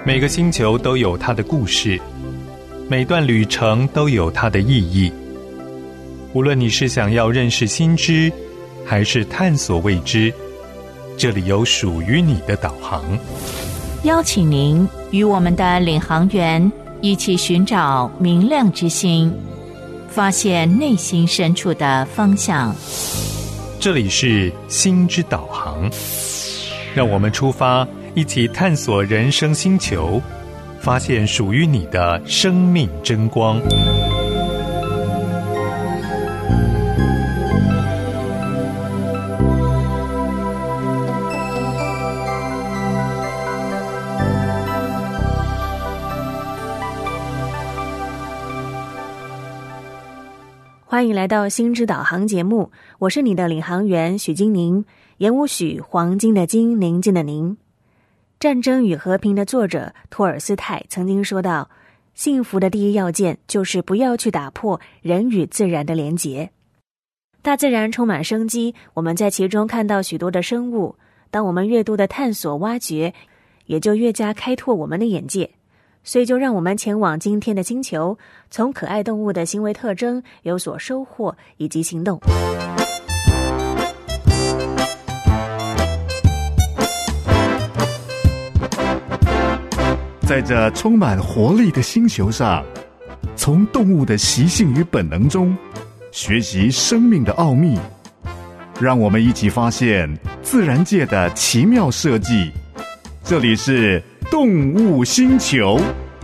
每个星球都有它的故事，每段旅程都有它的意义。无论你是想要认识新知，还是探索未知，这里有属于你的导航。 邀请您与我们的领航员一起寻找明亮之星，发现内心深处的方向。 这里是心之导航，让我们出发，一起探索人生星球，发现属于你的生命真光。 欢迎来到心之导航节目，我是你的领航员许金宁，言无许，黄金的金，宁静的宁。战争与和平的作者托尔斯泰曾经说到，幸福的第一要件就是不要去打破人与自然的连结。大自然充满生机，我们在其中看到许多的生物，当我们越多的探索挖掘，也就越加开拓我们的眼界。所以就让我们前往今天的星球，从可爱动物的行为特征有所收获以及行动。 在这充满活力的星球上，从动物的习性与本能中学习生命的奥秘，让我们一起发现自然界的奇妙设计。这里是动物星球。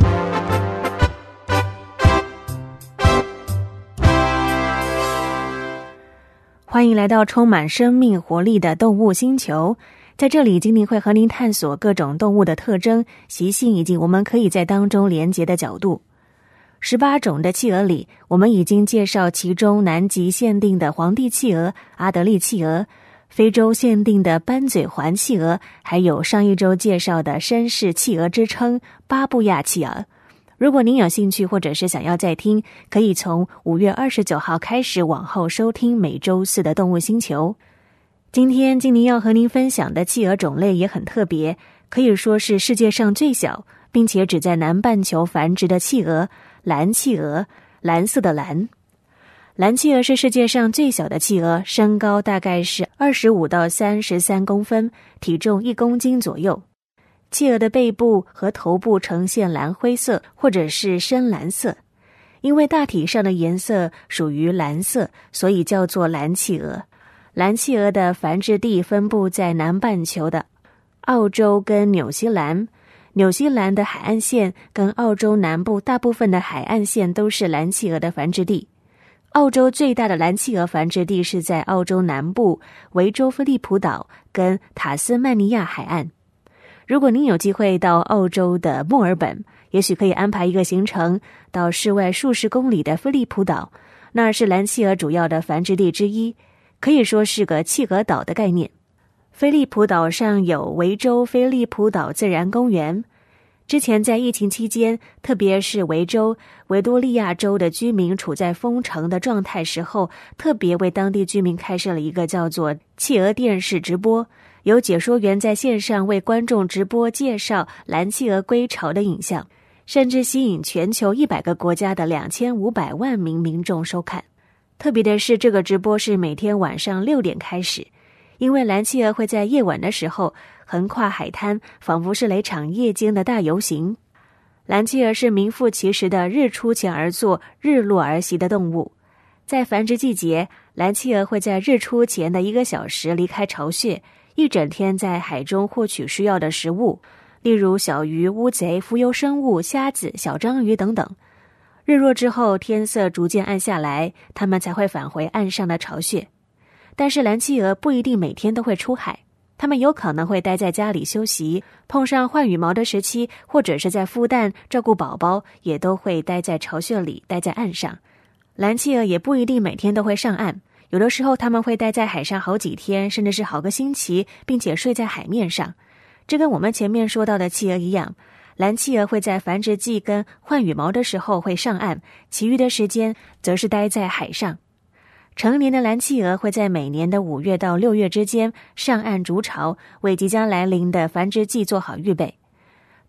欢迎来到充满生命活力的动物星球。在这里，金宁会和您探索各种动物的特征、习性以及我们可以在当中连结的角度。18种的企鹅里，我们已经介绍其中南极限定的皇帝企鹅、阿德利企鹅，非洲限定的斑嘴环企鹅，还有上一周介绍的绅士企鹅之称巴布亚企鹅。如果您有兴趣或者是想要再听，可以从5月29号开始往后收听每周四的动物星球。今天金宁要和您分享的企鹅种类也很特别，可以说是世界上最小，并且只在南半球繁殖的企鹅——蓝企鹅，蓝色的蓝。蓝企鹅是世界上最小的企鹅，身高大概是25到33公分，体重1公斤左右。企鹅的背部和头部呈现蓝灰色或者是深蓝色，因为大体上的颜色属于蓝色，所以叫做蓝企鹅。蓝企鹅的繁殖地分布在南半球的澳洲跟纽西兰，纽西兰的海岸线跟澳洲南部大部分的海岸线都是蓝企鹅的繁殖地。澳洲最大的蓝企鹅繁殖地是在澳洲南部维州菲利普岛跟塔斯曼尼亚海岸。如果您有机会到澳洲的墨尔本，也许可以安排一个行程到室外数十公里的菲利普岛，那是蓝企鹅主要的繁殖地之一，可以说是个企鹅岛的概念。菲利普岛上有维州菲利普岛自然公园。之前在疫情期间，特别是维州、维多利亚州的居民处在封城的状态时候，特别为当地居民开设了一个叫做企鹅电视直播，有解说员在线上为观众直播介绍蓝企鹅归巢的影像，甚至吸引全球100个国家的2500万名民众收看。特别的是，这个直播是每天晚上6点开始，因为蓝企鹅会在夜晚的时候横跨海滩，仿佛是来场夜间的大游行。蓝企鹅是名副其实的日出前而作，日落而息的动物。在繁殖季节，蓝企鹅会在日出前的1个小时离开巢穴，一整天在海中获取需要的食物，例如小鱼、乌贼、浮游生物、虾子、小章鱼等等。日落之后，天色逐渐暗下来，它们才会返回岸上的巢穴。但是蓝企鹅不一定每天都会出海，它们有可能会待在家里休息，碰上换羽毛的时期，或者是在孵蛋、照顾宝宝，也都会待在巢穴里，待在岸上。蓝企鹅也不一定每天都会上岸，有的时候它们会待在海上好几天，甚至是好个星期，并且睡在海面上。这跟我们前面说到的企鹅一样，蓝企鹅会在繁殖季跟换羽毛的时候会上岸，其余的时间则是待在海上。成年的蓝企鹅会在每年的5月到6月之间上岸筑巢，为即将来临的繁殖季做好预备。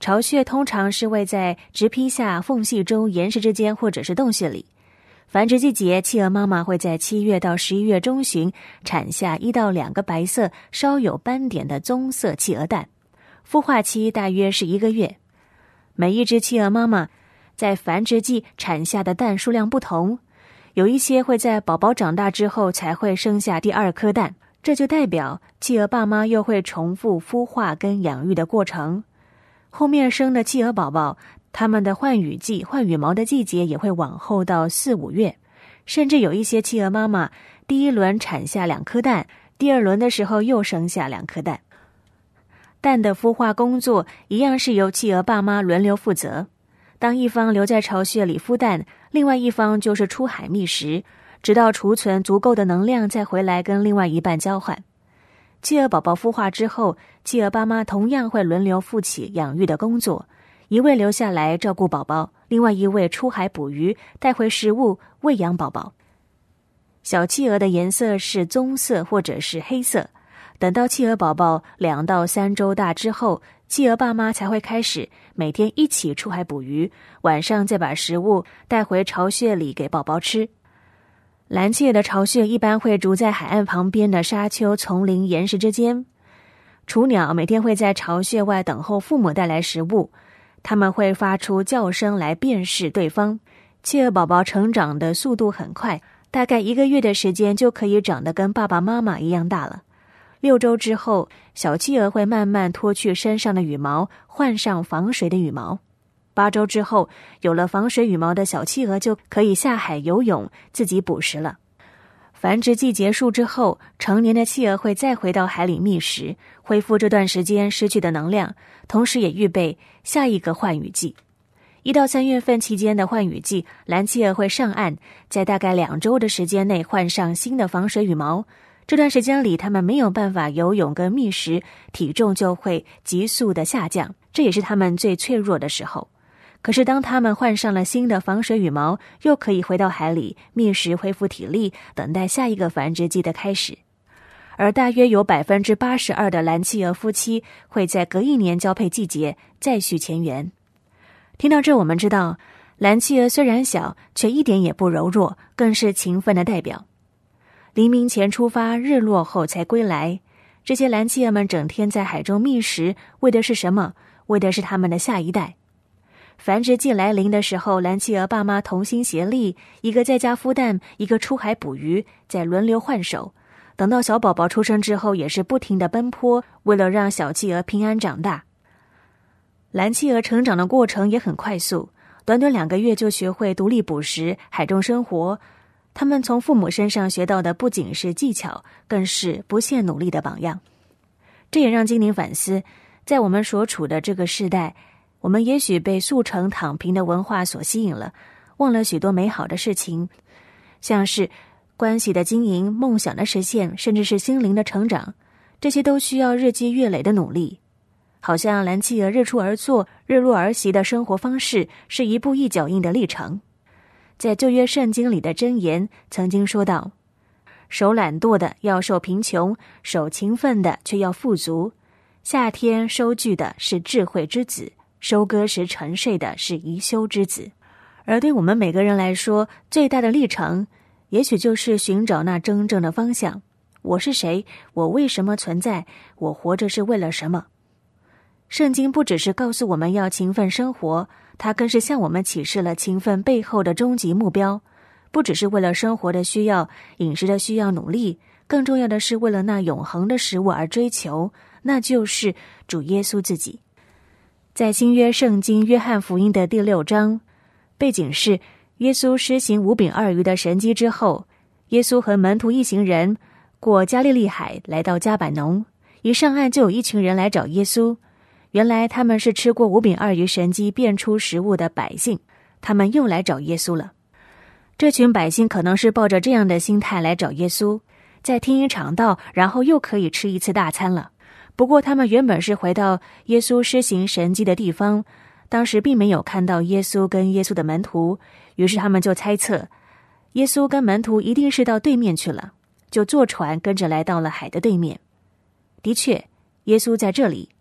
巢穴通常是位在植披下缝隙中岩石之间或者是洞穴里。繁殖季节，企鹅妈妈会在7月到11月中旬产下1到2个白色稍有斑点的棕色企鹅蛋，孵化期大约是1个月。每一只企鹅妈妈在繁殖季产下的蛋数量不同，有一些会在宝宝长大之后才会生下第2颗蛋，这就代表企鹅爸妈又会重复孵化跟养育的过程。后面生的企鹅宝宝，它们的换羽季、换羽毛的季节也会往后到4、5月，甚至有一些企鹅妈妈第一轮产下2颗蛋，第2轮的时候又生下2颗蛋。蛋的孵化工作一样是由企鹅爸妈轮流负责。当一方留在巢穴里孵蛋，另外一方就是出海觅食，直到储存足够的能量再回来跟另外一半交换。企鹅宝宝孵化之后，企鹅爸妈同样会轮流负起养育的工作，一位留下来照顾宝宝，另外一位出海捕鱼，带回食物喂养宝宝。小企鹅的颜色是棕色或者是黑色，等到企鹅宝宝2到3周大之后，企鹅爸妈才会开始每天一起出海捕鱼，晚上再把食物带回巢穴里给宝宝吃。蓝企鹅的巢穴一般会筑在海岸旁边的沙丘、丛林、岩石之间。雏鸟每天会在巢穴外等候父母带来食物，它们会发出叫声来辨识对方。企鹅宝宝成长的速度很快，大概1个月的时间就可以长得跟爸爸妈妈一样大了。6周之后，小企鹅会慢慢脱去身上的羽毛，换上防水的羽毛。8周之后，有了防水羽毛的小企鹅就可以下海游泳，自己捕食了。繁殖季结束之后，成年的企鹅会再回到海里觅食，恢复这段时间失去的能量，同时也预备下一个换羽季。1到3月份期间的换羽季，蓝企鹅会上岸，在大概2周的时间内换上新的防水羽毛。这段时间里，它们没有办法游泳跟觅食，体重就会急速的下降，这也是它们最脆弱的时候。可是当它们换上了新的防水羽毛，又可以回到海里觅食，恢复体力，等待下一个繁殖季的开始。而大约有 82% 的蓝企鹅夫妻会在隔1年交配季节再续前缘。听到这，我们知道蓝企鹅虽然小，却一点也不柔弱，更是勤奋的代表。黎明前出发，日落后才归来。这些蓝企鹅们整天在海中觅食，为的是什么？为的是他们的下一代。繁殖季来临的时候，蓝企鹅爸妈同心协力，一个在家孵蛋，一个出海捕鱼，再轮流换手。等到小宝宝出生之后，也是不停地奔波，为了让小企鹅平安长大。蓝企鹅成长的过程也很快速，短短2个月就学会独立捕食、海中生活。他们从父母身上学到的不仅是技巧，更是不懈努力的榜样。这也让精灵反思，在我们所处的这个世代，我们也许被速成躺平的文化所吸引了，忘了许多美好的事情，像是关系的经营、梦想的实现，甚至是心灵的成长，这些都需要日积月累的努力。好像蓝企鹅日出而作、日落而息的生活方式，是一步一脚印的历程。在旧约圣经里的箴言曾经说到，手懒惰的要受贫穷，手勤奋的却要富足。夏天收据的是智慧之子，收割时沉睡的是宜修之子。而对我们每个人来说，最大的历程也许就是寻找那真正的方向。我是谁？我为什么存在？我活着是为了什么？圣经不只是告诉我们要勤奋生活，它更是向我们启示了勤奋背后的终极目标。不只是为了生活的需要、饮食的需要努力，更重要的是为了那永恒的食物而追求，那就是主耶稣自己。在新约圣经约翰福音的第6章，背景是耶稣施行5饼2鱼的神迹之后，耶稣和门徒一行人过加利利海，来到迦百农。一上岸就有一群人来找耶稣，原来他们是吃过5饼2鱼神迹变出食物的百姓，他们又来找耶稣了。这群百姓可能是抱着这样的心态来找耶稣，再听一场道，然后又可以吃一次大餐了。不过他们原本是回到耶稣施行神迹的地方，当时并没有看到耶稣跟耶稣的门徒，于是他们就猜测耶稣跟门徒一定是到对面去了，就坐船跟着来到了海的对面。的确，耶稣在这里，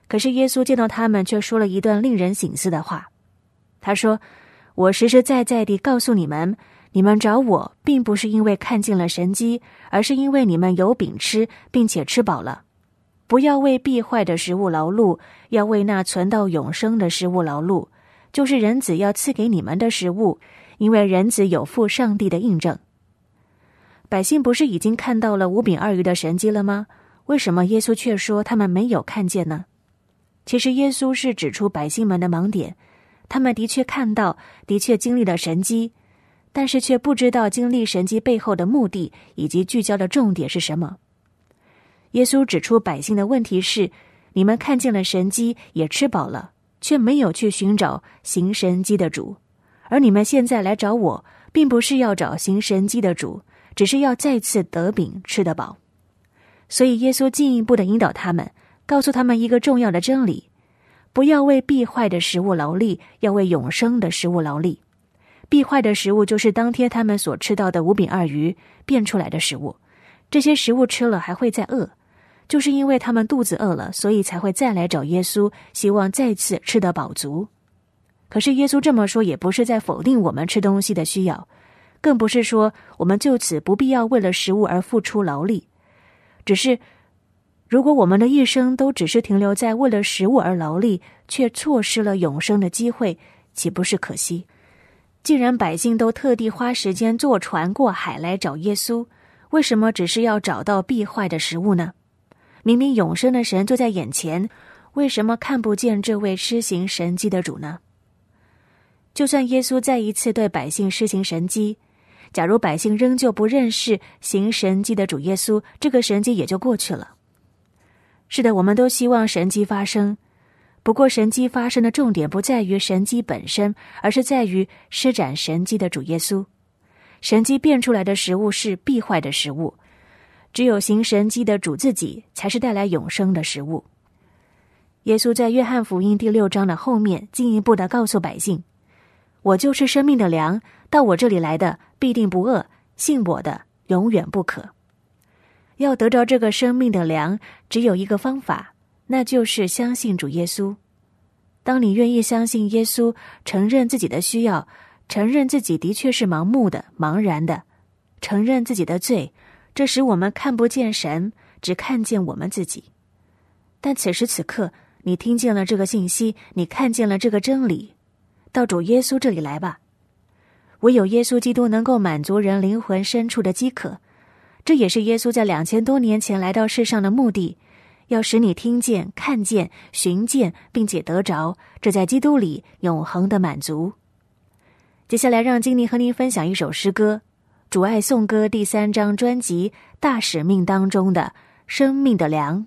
可是耶稣见到他们，却说了一段令人省思的话。他说：我实实在在地告诉你们，你们找我并不是因为看见了神迹，而是因为你们有饼吃，并且吃饱了。不要为必坏的食物劳碌，要为那存到永生的食物劳碌，就是人子要赐给你们的食物，因为人子有父上帝的印证。百姓不是已经看到了5饼2鱼的神迹了吗？为什么耶稣却说他们没有看见呢？其实耶稣是指出百姓们的盲点，他们的确看到，的确经历了神迹，但是却不知道经历神迹背后的目的以及聚焦的重点是什么。耶稣指出百姓的问题是，你们看见了神迹，也吃饱了，却没有去寻找行神迹的主。而你们现在来找我，并不是要找行神迹的主，只是要再次得饼吃得饱。所以耶稣进一步的引导他们，告诉他们一个重要的真理：不要为必坏的食物劳力，要为永生的食物劳力。必坏的食物就是当天他们所吃到的5饼2鱼变出来的食物，这些食物吃了还会再饿，就是因为他们肚子饿了，所以才会再来找耶稣，希望再次吃得饱足。可是耶稣这么说也不是在否定我们吃东西的需要，更不是说我们就此不必要为了食物而付出劳力，只是如果我们的一生都只是停留在为了食物而劳力，却错失了永生的机会，岂不是可惜？既然百姓都特地花时间坐船过海来找耶稣，为什么只是要找到必坏的食物呢？明明永生的神就在眼前，为什么看不见这位施行神迹的主呢？就算耶稣再一次对百姓施行神迹，假如百姓仍旧不认识行神迹的主耶稣，这个神迹也就过去了。是的，我们都希望神迹发生，不过神迹发生的重点不在于神迹本身，而是在于施展神迹的主耶稣。神迹变出来的食物是必坏的食物，只有行神迹的主自己才是带来永生的食物。耶稣在约翰福音第6章的后面进一步地告诉百姓，我就是生命的粮，到我这里来的必定不饿，信我的永远不渴。要得着这个生命的粮，只有一个方法，那就是相信主耶稣。当你愿意相信耶稣，承认自己的需要，承认自己的确是盲目的、茫然的，承认自己的罪，这时我们看不见神，只看见我们自己。但此时此刻，你听见了这个信息，你看见了这个真理，到主耶稣这里来吧。唯有耶稣基督能够满足人灵魂深处的饥渴，这也是耶稣在2000多年前来到世上的目的，要使你听见、看见、寻见，并且得着，这在基督里永恒的满足。接下来让金妮和您分享一首诗歌，主爱颂歌第3张专辑《大使命》当中的《生命的粮》。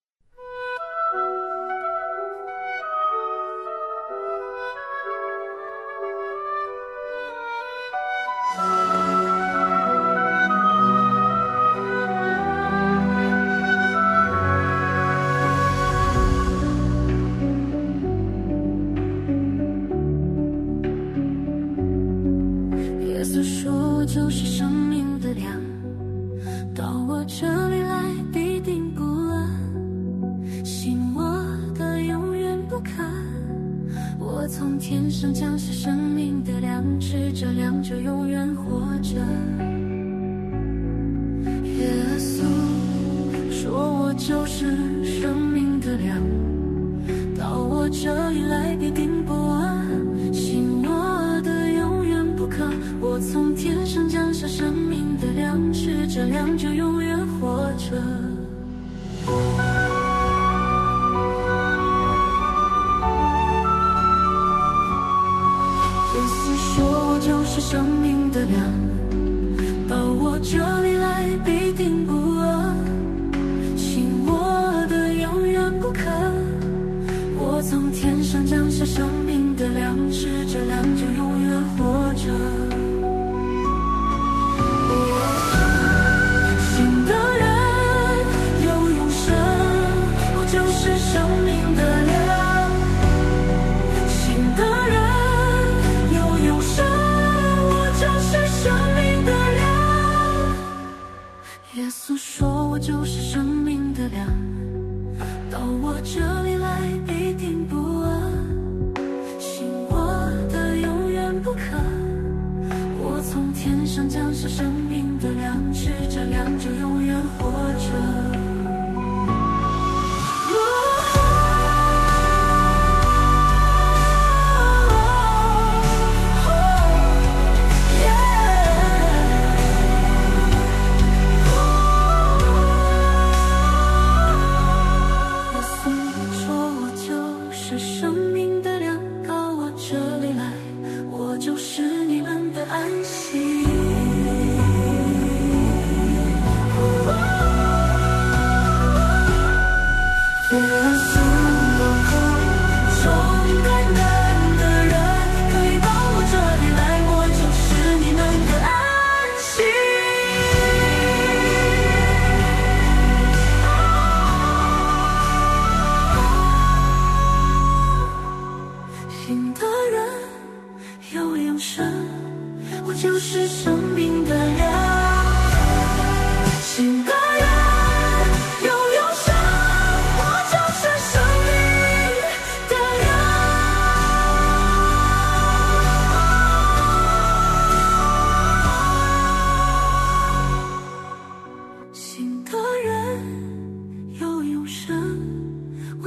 就是生命的粮，到我这里来必定不饿，信我的永远不渴。我从天上降下生命的粮，吃着粮就永远活着。耶稣说我就是生命的粮，到我这里来必定不饿，信我的永远不渴。我从天上降下生命的粮，吃着粮就永远活着。耶稣说我就是生命的粮，到我这里来必定不饿，信我的永远不渴。我从天上降下生命的粮，吃着粮就永远活着。耶稣说我就是生命的粮，到我这里来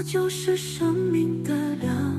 就是生命的粮。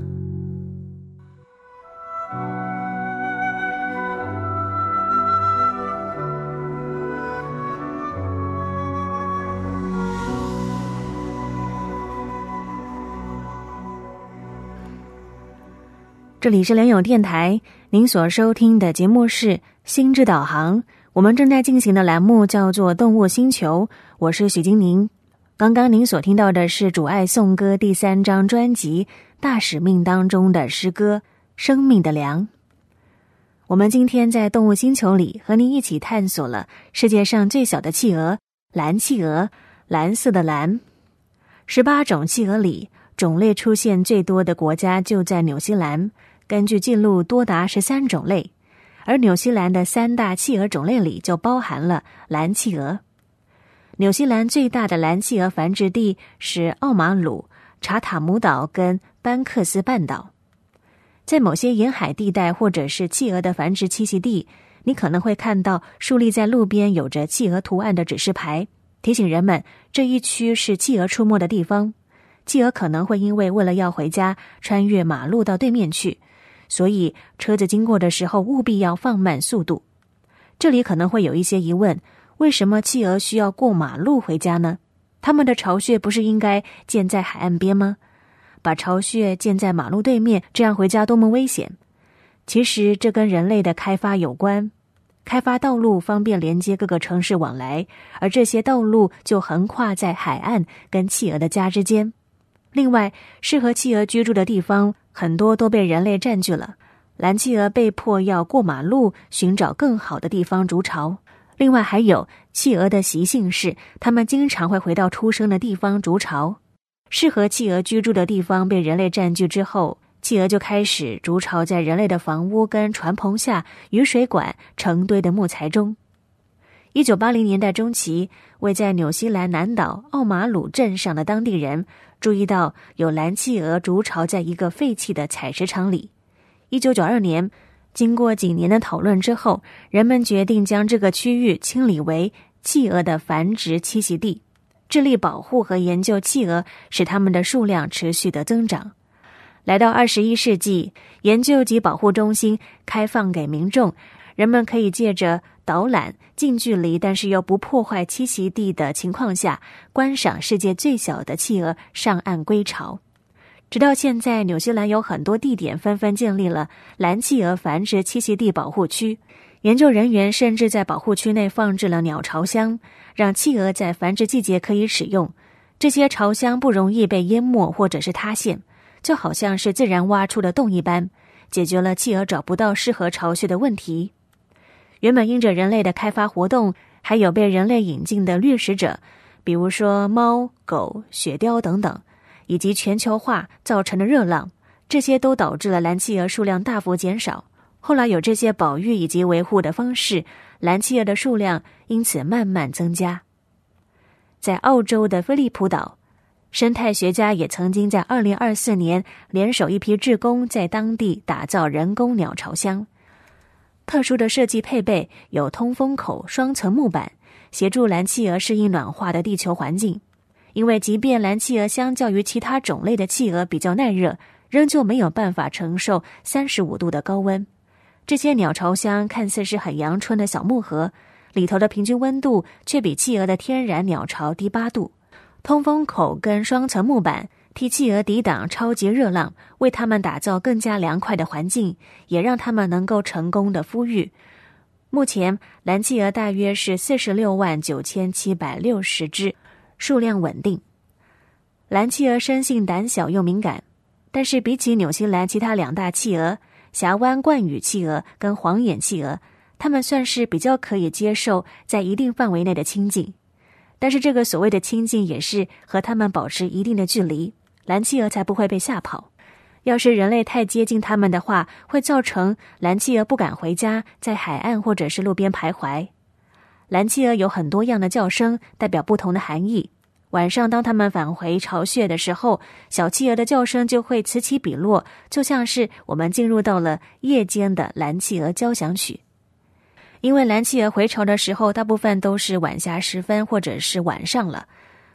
这里是良友电台，您所收听的节目是心之导航，我们正在进行的栏目叫做动物星球，我是许金宁。刚刚您所听到的是主爱颂歌第3张专辑大使命当中的诗歌生命的粮。我们今天在动物星球里和您一起探索了世界上最小的企鹅蓝企鹅，蓝色的蓝。18种企鹅里种类出现最多的国家就在纽西兰，根据记录多达13种类，而纽西兰的3大企鹅种类里就包含了蓝企鹅。纽西兰最大的蓝企鹅繁殖地是奥马鲁、查塔姆岛跟班克斯半岛。在某些沿海地带或者是企鹅的繁殖栖息地，你可能会看到竖立在路边有着企鹅图案的指示牌，提醒人们这一区是企鹅出没的地方。企鹅可能会为了要回家，穿越马路到对面去，所以车子经过的时候务必要放慢速度。这里可能会有一些疑问，为什么企鹅需要过马路回家呢？它们的巢穴不是应该建在海岸边吗？把巢穴建在马路对面，这样回家多么危险。其实这跟人类的开发有关，开发道路方便连接各个城市往来，而这些道路就横跨在海岸跟企鹅的家之间。另外，适合企鹅居住的地方很多都被人类占据了，蓝企鹅被迫要过马路寻找更好的地方筑巢。另外还有企鹅的习性是，它们经常会回到出生的地方筑巢。适合企鹅居住的地方被人类占据之后，企鹅就开始筑巢在人类的房屋跟船棚下、雨水管、成堆的木材中。1980年代中期，位在纽西兰南岛奥马鲁镇上的当地人注意到有蓝企鹅筑巢在一个废弃的采石场里。1992年，经过几年的讨论之后，人们决定将这个区域清理为企鹅的繁殖栖息地，致力保护和研究企鹅，使它们的数量持续的增长。来到21世纪，研究及保护中心开放给民众，人们可以借着导览、近距离但是又不破坏栖息地的情况下，观赏世界最小的企鹅上岸归巢。直到现在，纽西兰有很多地点纷纷建立了蓝企鹅繁殖栖息地保护区，研究人员甚至在保护区内放置了鸟巢箱，让企鹅在繁殖季节可以使用。这些巢箱不容易被淹没或者是塌陷，就好像是自然挖出的洞一般，解决了企鹅找不到适合巢穴的问题。原本因着人类的开发活动，还有被人类引进的掠食者，比如说猫、狗、雪貂等等，以及全球化造成的热浪，这些都导致了蓝企鹅数量大幅减少。后来有这些保育以及维护的方式，蓝企鹅的数量因此慢慢增加。在澳洲的菲利普岛，生态学家也曾经在2024年联手一批志工在当地打造人工鸟巢箱。特殊的设计配备有通风口、双层木板，协助蓝企鹅适应暖化的地球环境。因为即便蓝企鹅相较于其他种类的企鹅比较耐热，仍旧没有办法承受35度的高温。这些鸟巢箱看似是很阳春的小木盒，里头的平均温度却比企鹅的天然鸟巢低8度。通风口跟双层木板替企鹅抵挡超级热浪，为它们打造更加凉快的环境，也让它们能够成功的孵育。目前蓝企鹅大约是469760只，数量稳定。蓝企鹅生性胆小又敏感，但是比起纽西兰其他2大企鹅峡湾冠羽企鹅跟黄眼企鹅，它们算是比较可以接受在一定范围内的亲近。但是这个所谓的亲近也是和它们保持一定的距离，蓝企鹅才不会被吓跑。要是人类太接近它们的话，会造成蓝企鹅不敢回家，在海岸或者是路边徘徊。蓝企鹅有很多样的叫声，代表不同的含义。晚上当它们返回巢穴的时候，小企鹅的叫声就会此起彼落，就像是我们进入到了夜间的蓝企鹅交响曲。因为蓝企鹅回巢的时候大部分都是晚霞时分或者是晚上了，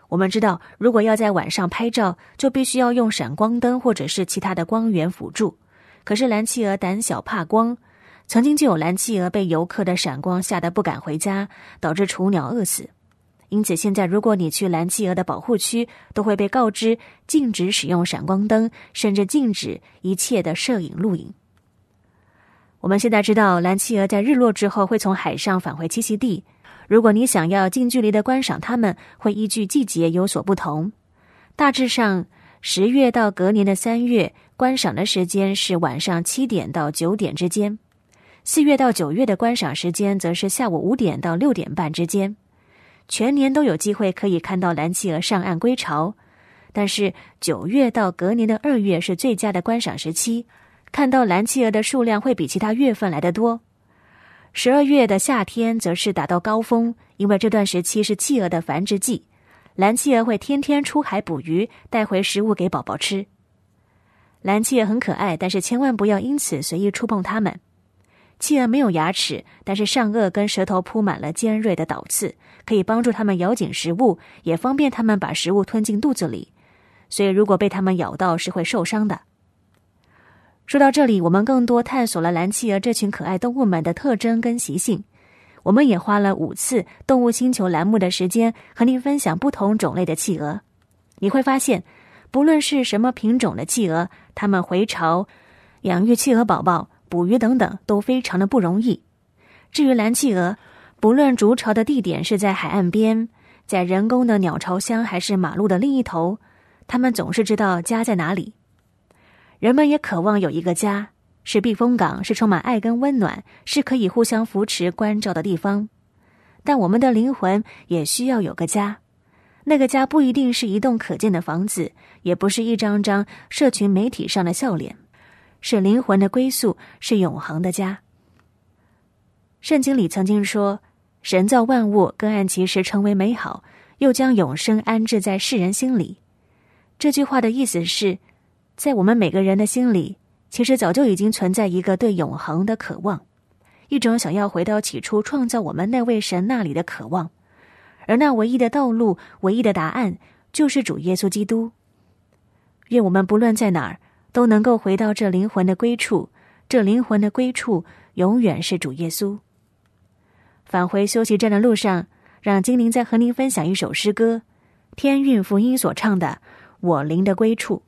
我们知道，如果要在晚上拍照，就必须要用闪光灯或者是其他的光源辅助。可是蓝企鹅胆小怕光，曾经就有蓝企鹅被游客的闪光吓得不敢回家，导致雏鸟饿死。因此现在如果你去蓝企鹅的保护区，都会被告知禁止使用闪光灯，甚至禁止一切的摄影录影。我们现在知道，蓝企鹅在日落之后会从海上返回栖息地。如果你想要近距离的观赏它们，会依据季节有所不同。大致上10月到隔年的3月，观赏的时间是晚上7点到9点之间。4月到9月的观赏时间则是下午5点到6点半之间。全年都有机会可以看到蓝企鹅上岸归巢，但是9月到隔年的2月是最佳的观赏时期，看到蓝企鹅的数量会比其他月份来得多。12月的夏天则是达到高峰，因为这段时期是企鹅的繁殖季，蓝企鹅会天天出海捕鱼，带回食物给宝宝吃。蓝企鹅很可爱，但是千万不要因此随意触碰它们。企鹅没有牙齿，但是上颚跟舌头铺满了尖锐的倒刺，可以帮助它们咬紧食物，也方便它们把食物吞进肚子里，所以如果被它们咬到是会受伤的。说到这里，我们更多探索了蓝企鹅这群可爱动物们的特征跟习性。我们也花了5次动物星球栏目的时间和您分享不同种类的企鹅。你会发现，不论是什么品种的企鹅，它们回巢、养育企鹅宝宝、捕鱼等等都非常的不容易。至于蓝企鹅，不论筑巢的地点是在海岸边，在人工的鸟巢箱，还是马路的另一头，它们总是知道家在哪里。人们也渴望有一个家，是避风港，是充满爱跟温暖，是可以互相扶持关照的地方。但我们的灵魂也需要有个家，那个家不一定是一栋可见的房子，也不是一张张社群媒体上的笑脸，是灵魂的归宿，是永恒的家。圣经里曾经说，神造万物，各按其时成为美好，又将永生安置在世人心里。这句话的意思是，在我们每个人的心里，其实早就已经存在一个对永恒的渴望，一种想要回到起初创造我们那位神那里的渴望，而那唯一的道路，唯一的答案，就是主耶稣基督。愿我们不论在哪儿，都能够回到这灵魂的归处，这灵魂的归处永远是主耶稣。返回休息站的路上，让精灵再和您分享一首诗歌，天韵福音所唱的《我灵的归处》。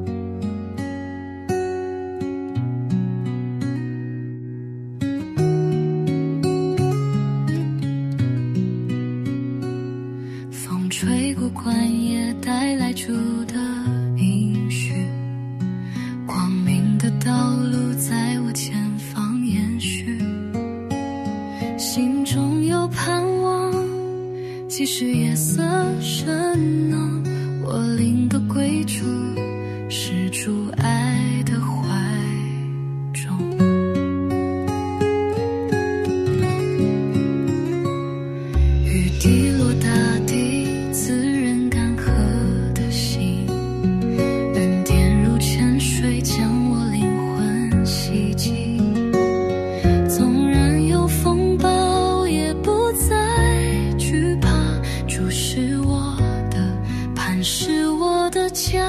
风吹过旷野，带来主的应许，光明的道路在我前方延续，心中有盼望，即使夜色深浓，我灵的归处是主爱的怀中。雨滴落大地，滋润干涸的心，恩典如泉水将我灵魂洗净。纵然有风暴，也不再惧怕，主是我的磐石，我的家。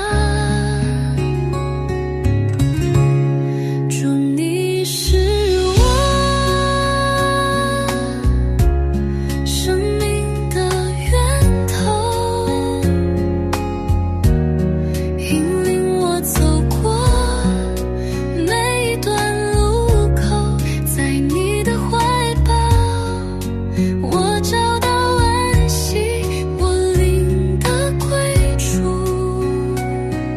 主你是我生命的源头，引领我走过每一段路口，在你的怀抱，我找到安息，我灵的归处。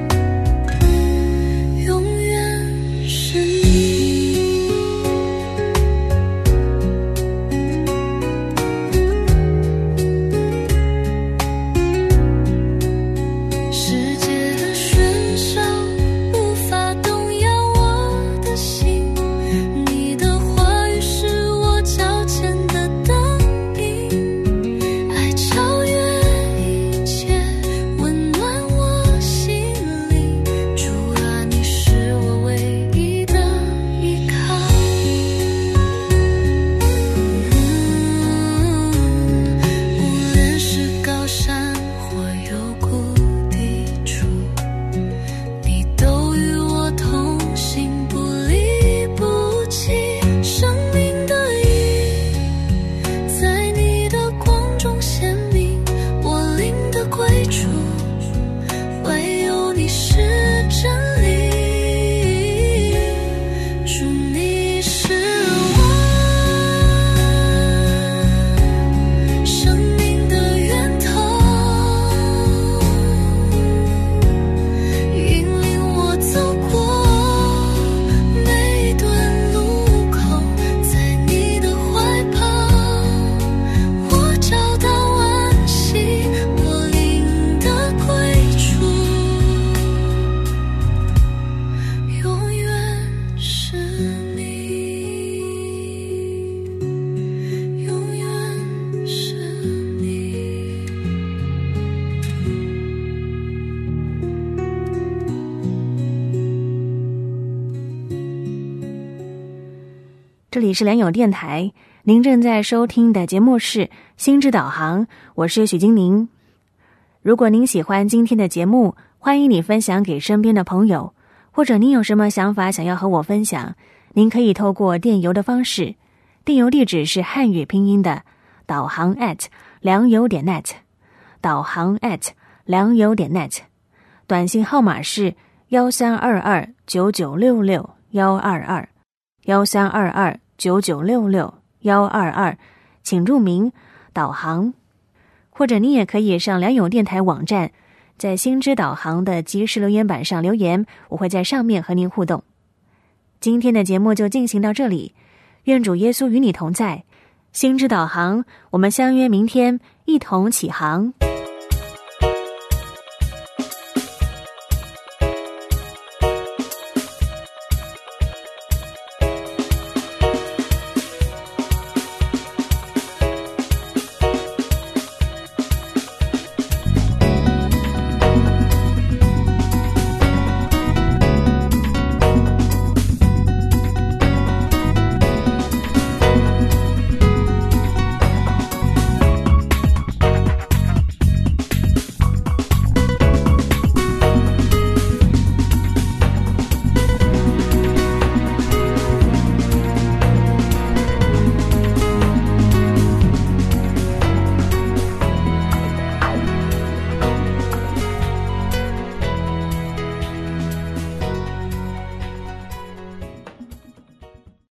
这里是良友电台，您正在收听的节目是心之导航，我是许金宁。如果您喜欢今天的节目，欢迎你分享给身边的朋友，或者您有什么想法想要和我分享，您可以透过电邮的方式，电邮地址是汉语拼音的导航@良友.net， 导航@良友.net， 短信号码是132299661122 132299661122，请注明导航。或者你也可以上良友电台网站，在心之导航的即时留言板上留言，我会在上面和您互动。今天的节目就进行到这里，愿主耶稣与你同在，心之导航，我们相约明天一同起航。